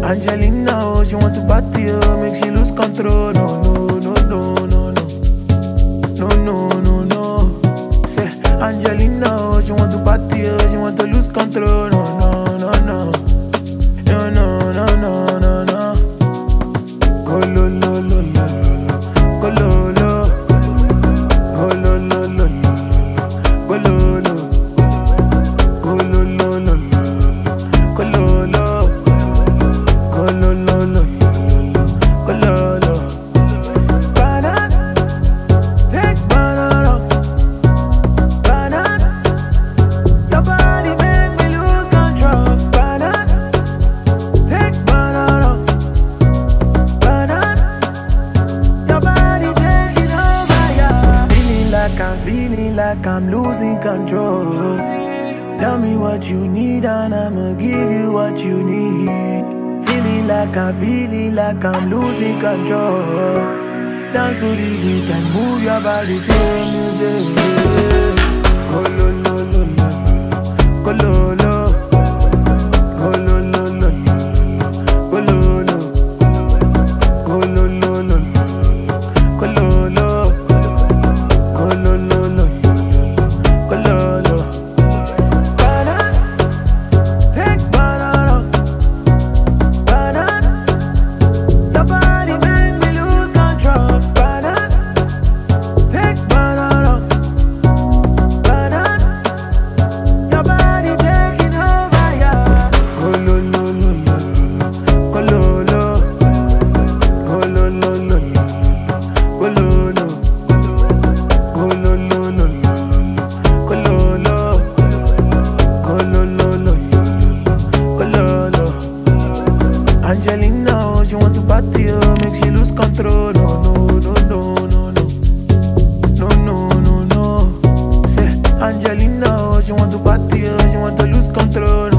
Angelina, oh, she want to party, oh, make she lose control. No, no, no, no, no, no. No, no, no, no. Say, Angelina, oh, she want to party, oh, she want to lose control. No, no, no, no. No, no, no, no, no, no. Go lo, lo, lo, lo, lo. Go lo, lo. Go lo, lo, lo, lo, lo. Go lo, lo. Go lo, lo, lo, lo, lo. Go lo, lo. Go lo, lo, lo, lo, lo. Go lo, lo. Banana, take banana. Banana, your body make me lose control. Banana, take banana. Banana, your body taking over, yeah. Feeling like I'm losing control. Tell me what you need and I'ma give you what you need. Feeling like I'm losing control. Dance to the beat and move your body to the music. Go lo lo lo lo lo, go lo lo, go lo lo lo lo lo, go lo lo, go lo lo lo lo lo, go lo lo, go lo lo lo lo lo, go lo lo. Banana, take banana. Banana, your body make me lose control. Banana, take banana. Banana, your body taking over, yeah. Go lo lo lo lo lo, go lo lo, go lo lo lo lo lo, go lo lo, go lo lo lo lo lo, go lo lo, go lo lo lo lo lo, go lo lo. Angelina, oh, she want to party, oh, make she lose control. No, no, no, no, no, no. No, no, no, no. Say, Angelina, oh, she want to party, oh, she want to lose control.